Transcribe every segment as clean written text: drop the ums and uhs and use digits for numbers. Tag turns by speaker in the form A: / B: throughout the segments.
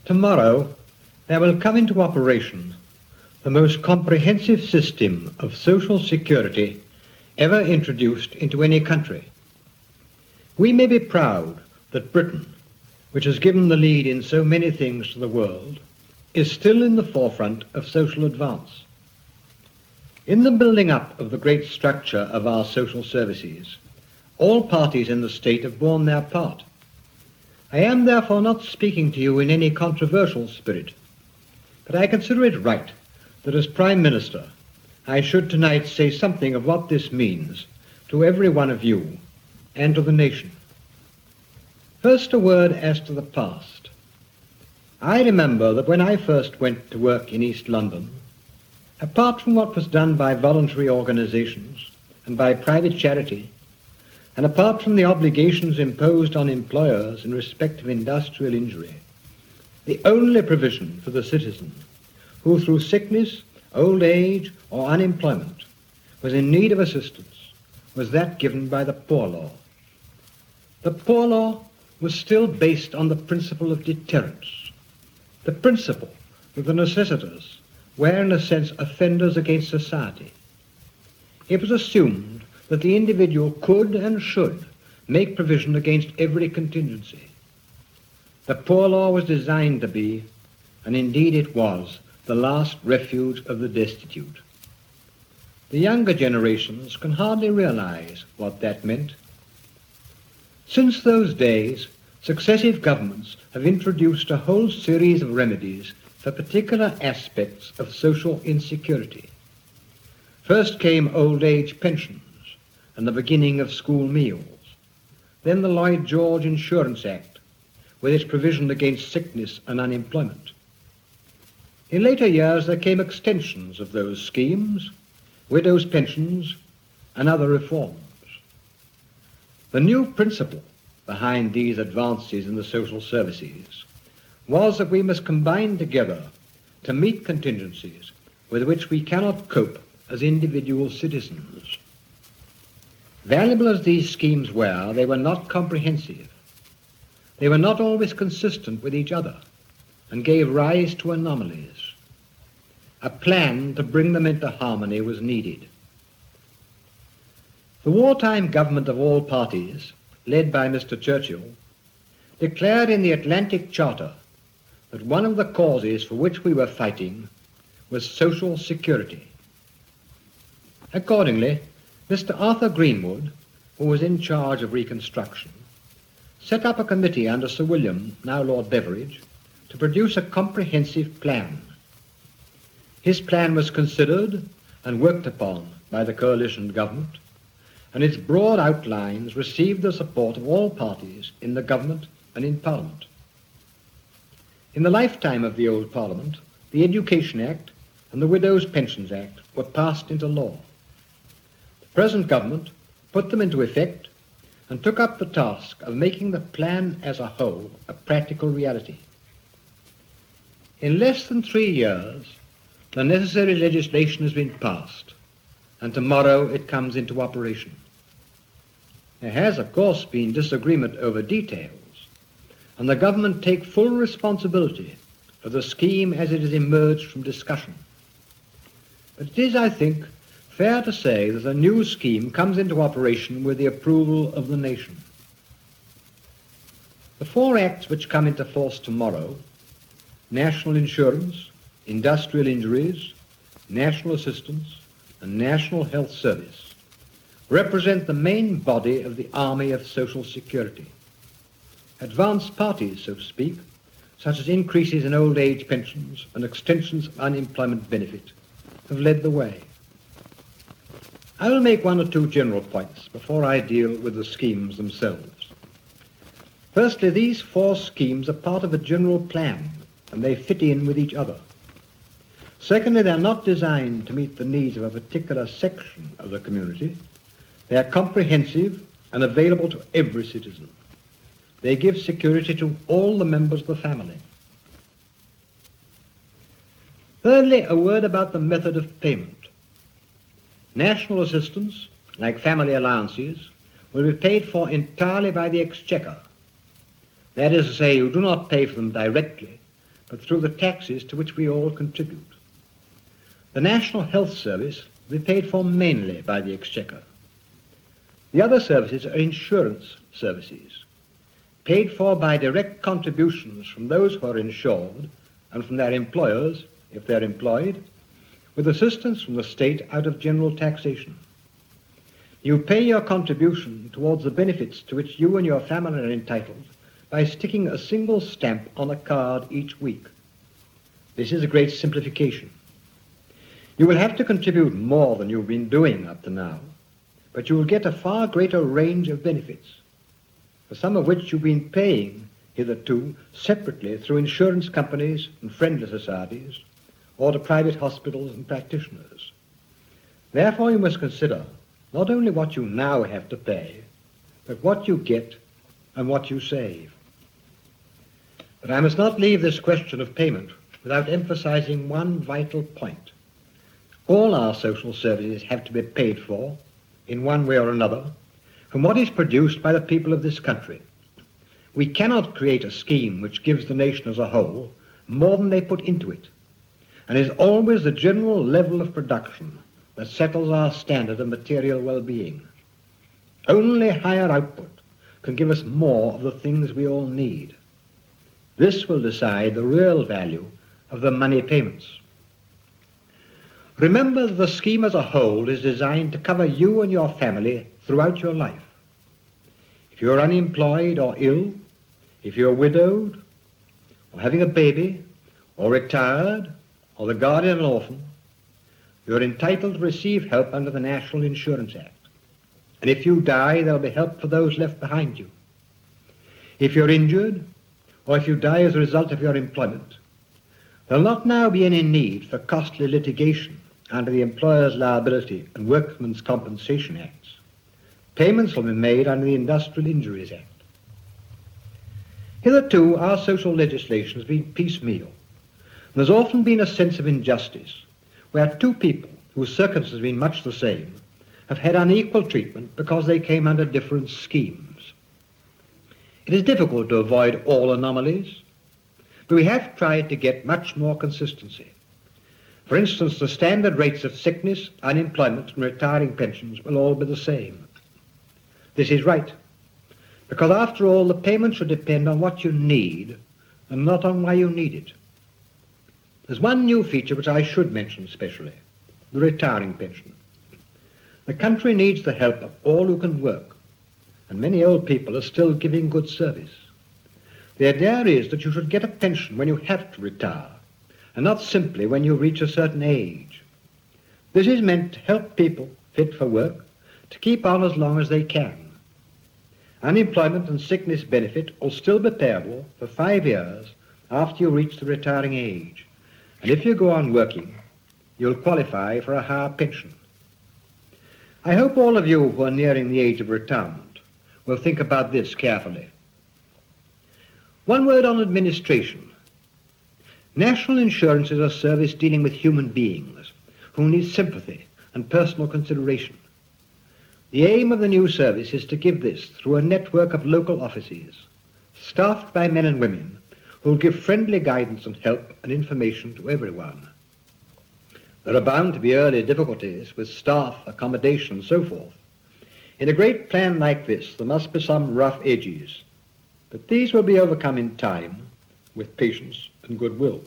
A: Tomorrow there will come into operation the most comprehensive system of social security ever introduced into any country. We may be proud that Britain, which has given the lead in so many things to the world, is still in the forefront of social advance. In the building up of the great structure of our social services, all parties in the state have borne their part. I am therefore not speaking to you in any controversial spirit, but I consider it right that as Prime Minister I should tonight say something of what this means to every one of you and to the nation. First, a word as to the past. I remember that when I first went to work in East London, apart from what was done by voluntary organizations and by private charity, and apart from the obligations imposed on employers in respect of industrial injury, the only provision for the citizen who through sickness, old age, or unemployment was in need of assistance was that given by the Poor Law. The Poor Law was still based on the principle of deterrence, the principle that the necessitous were in a sense offenders against society. It was assumed that the individual could and should make provision against every contingency. The Poor Law was designed to be, and indeed it was, the last refuge of the destitute. The younger generations can hardly realize what that meant. Since those days, successive governments have introduced a whole series of remedies for particular aspects of social insecurity. First came old age pensions and the beginning of school meals. Then the Lloyd George Insurance Act, with its provision against sickness and unemployment. In later years there came extensions of those schemes, widows' pensions, and other reforms. The new principle behind these advances in the social services was that we must combine together to meet contingencies with which we cannot cope as individual citizens. Valuable as these schemes were, they were not comprehensive. They were not always consistent with each other and gave rise to anomalies. A plan to bring them into harmony was needed. The wartime government of all parties, led by Mr. Churchill, declared in the Atlantic Charter that one of the causes for which we were fighting was social security. Accordingly, Mr. Arthur Greenwood, who was in charge of Reconstruction, set up a committee under Sir William, now Lord Beveridge, to produce a comprehensive plan. His plan was considered and worked upon by the coalition government, and its broad outlines received the support of all parties in the government and in Parliament. In the lifetime of the old Parliament, the Education Act and the Widows' Pensions Act were passed into law. The present government put them into effect and took up the task of making the plan as a whole a practical reality. In less than 3 years, the necessary legislation has been passed, and tomorrow it comes into operation. There has, of course, been disagreement over details, and the government take full responsibility for the scheme as it has emerged from discussion. But it is, I think, fair to say that a new scheme comes into operation with the approval of the nation. The 4 acts which come into force tomorrow, national insurance, industrial injuries, national assistance, and national health service, represent the main body of the army of social security. Advanced parties, so to speak, such as increases in old age pensions and extensions of unemployment benefit, have led the way. I will make 1 or 2 general points before I deal with the schemes themselves. Firstly, these 4 schemes are part of a general plan, and they fit in with each other. Secondly, they are not designed to meet the needs of a particular section of the community. They are comprehensive and available to every citizen. They give security to all the members of the family. Thirdly, a word about the method of payment. National assistance, like family allowances, will be paid for entirely by the Exchequer. That is to say, you do not pay for them directly, but through the taxes to which we all contribute. The National Health Service will be paid for mainly by the Exchequer. The other services are insurance services, paid for by direct contributions from those who are insured and from their employers, if they're employed, with assistance from the state out of general taxation. You pay your contribution towards the benefits to which you and your family are entitled by sticking a single stamp on a card each week. This is a great simplification. You will have to contribute more than you've been doing up to now, but you will get a far greater range of benefits, for some of which you've been paying hitherto separately through insurance companies and friendly societies, or to private hospitals and practitioners. Therefore, you must consider not only what you now have to pay, but what you get and what you save. But I must not leave this question of payment without emphasizing one vital point. All our social services have to be paid for, in one way or another, from what is produced by the people of this country. We cannot create a scheme which gives the nation as a whole more than they put into it, and it is always the general level of production that settles our standard of material well-being. Only higher output can give us more of the things we all need. This will decide the real value of the money payments. Remember that the scheme as a whole is designed to cover you and your family throughout your life. If you're unemployed or ill, if you're widowed, or having a baby, or retired, or the guardian of an orphan, you're entitled to receive help under the National Insurance Act. And if you die, there'll be help for those left behind you. If you're injured, or if you die as a result of your employment, there'll not now be any need for costly litigation under the Employers' Liability and Workmen's Compensation Acts. Payments will be made under the Industrial Injuries Act. Hitherto, our social legislation has been piecemeal. There's often been a sense of injustice, where two people whose circumstances have been much the same have had unequal treatment because they came under different schemes. It is difficult to avoid all anomalies, but we have tried to get much more consistency. For instance, the standard rates of sickness, unemployment, and retiring pensions will all be the same. This is right, because after all, the payment should depend on what you need and not on why you need it. There's one new feature which I should mention specially, the retiring pension. The country needs the help of all who can work, and many old people are still giving good service. The idea is that you should get a pension when you have to retire, and not simply when you reach a certain age. This is meant to help people fit for work to keep on as long as they can. Unemployment and sickness benefit will still be payable for 5 years after you reach the retiring age, and if you go on working, you'll qualify for a higher pension. I hope all of you who are nearing the age of retirement will think about this carefully. One word on administration. National insurance is a service dealing with human beings who need sympathy and personal consideration. The aim of the new service is to give this through a network of local offices, staffed by men and women who will give friendly guidance and help and information to everyone. There are bound to be early difficulties with staff, accommodation, and so forth. In a great plan like this, there must be some rough edges, but these will be overcome in time with patience and goodwill.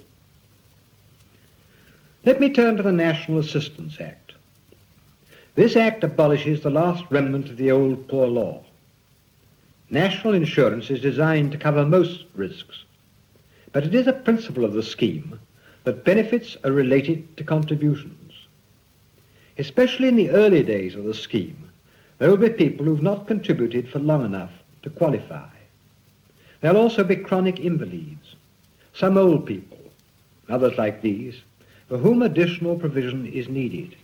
A: Let me turn to the National Assistance Act. This act abolishes the last remnant of the old poor law. National insurance is designed to cover most risks, but it is a principle of the scheme that benefits are related to contributions. Especially in the early days of the scheme, there will be people who have not contributed for long enough to qualify. There will also be chronic invalids, some old people, others like these, for whom additional provision is needed.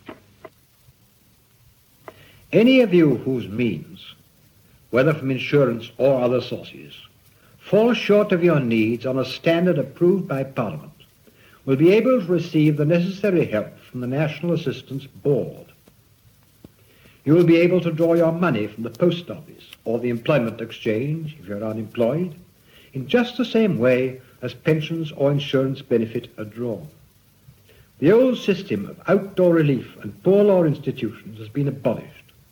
A: Any of you whose means, whether from insurance or other sources, fall short of your needs on a standard approved by Parliament will be able to receive the necessary help from the National Assistance Board. You will be able to draw your money from the post office or the employment exchange if you're unemployed in just the same way as pensions or insurance benefit are drawn. The old system of outdoor relief and poor law institutions has been abolished.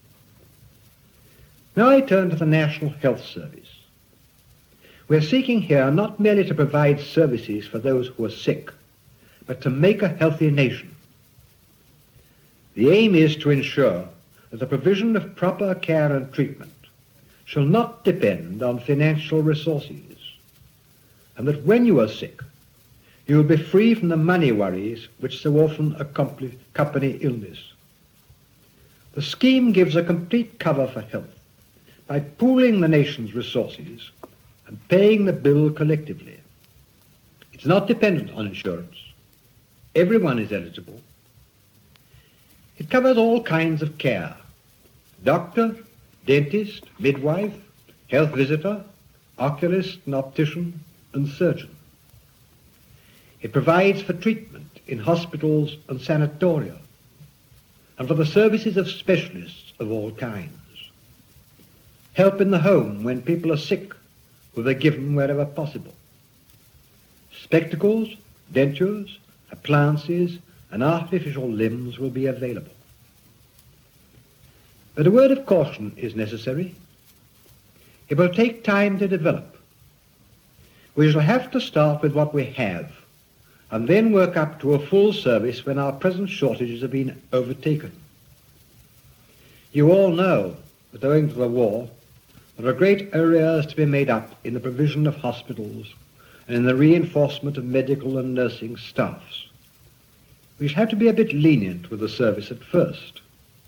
A: Now I turn to the National Health Service. We're seeking here not merely to provide services for those who are sick, but to make a healthy nation. The aim is to ensure that the provision of proper care and treatment shall not depend on financial resources, and that when you are sick, you will be free from the money worries which so often accompany illness. The scheme gives a complete cover for health by pooling the nation's resources and paying the bill collectively. It's not dependent on insurance. Everyone is eligible. It covers all kinds of care: doctor, dentist, midwife, health visitor, oculist and optician, and surgeon. It provides for treatment in hospitals and sanatoria, and for the services of specialists of all kinds. Help in the home when people are sick will be given wherever possible. Spectacles, dentures, appliances, and artificial limbs will be available. But a word of caution is necessary. It will take time to develop. We shall have to start with what we have, and then work up to a full service when our present shortages have been overtaken. You all know that owing to the war, there are great arrears to be made up in the provision of hospitals and in the reinforcement of medical and nursing staffs. We shall have to be a bit lenient with the service at first.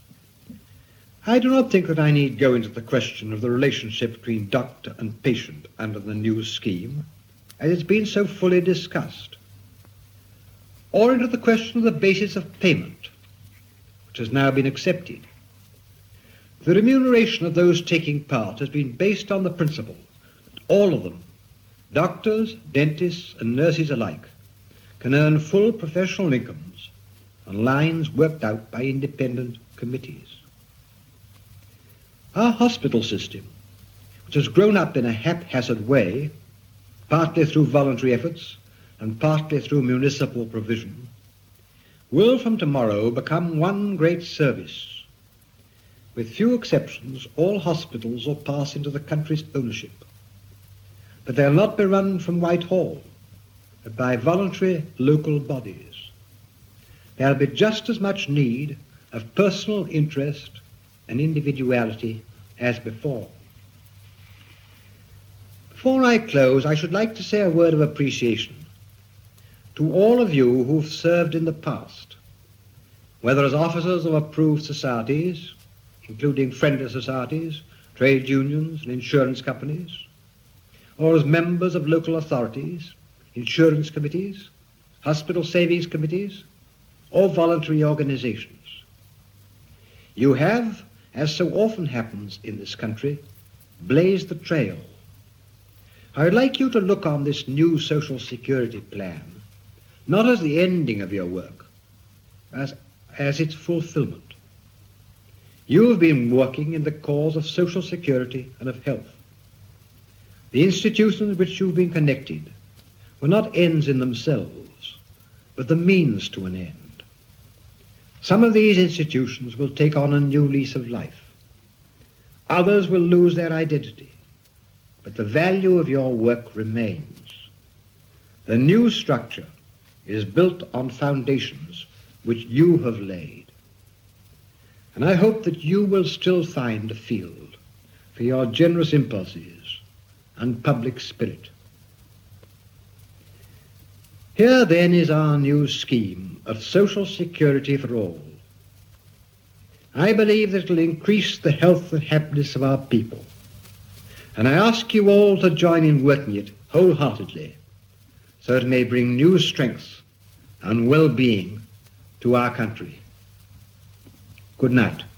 A: I do not think that I need go into the question of the relationship between doctor and patient under the new scheme, as it's been so fully discussed, or into the question of the basis of payment, which has now been accepted. The remuneration of those taking part has been based on the principle that all of them, doctors, dentists, and nurses alike, can earn full professional incomes on lines worked out by independent committees. Our hospital system, which has grown up in a haphazard way, partly through voluntary efforts and partly through municipal provision, will from tomorrow become one great service. With few exceptions, all hospitals will pass into the country's ownership. But they'll not be run from Whitehall, but by voluntary local bodies. There'll be just as much need of personal interest and individuality as before. Before I close, I should like to say a word of appreciation to all of you who've served in the past, whether as officers of approved societies, including friendly societies, trade unions and insurance companies, or as members of local authorities, insurance committees, hospital savings committees, or voluntary organizations. You have, as so often happens in this country, blazed the trail. I would like you to look on this new social security plan not as the ending of your work, as its fulfillment. You have been working in the cause of social security and of health. The institutions with which you've been connected were not ends in themselves, but the means to an end. Some of these institutions will take on a new lease of life. Others will lose their identity, but the value of your work remains. The new structure is built on foundations which you have laid. And I hope that you will still find a field for your generous impulses and public spirit. Here then is our new scheme of social security for all. I believe that it will increase the health and happiness of our people, and I ask you all to join in working it wholeheartedly, so it may bring new strength and well-being to our country. Good night.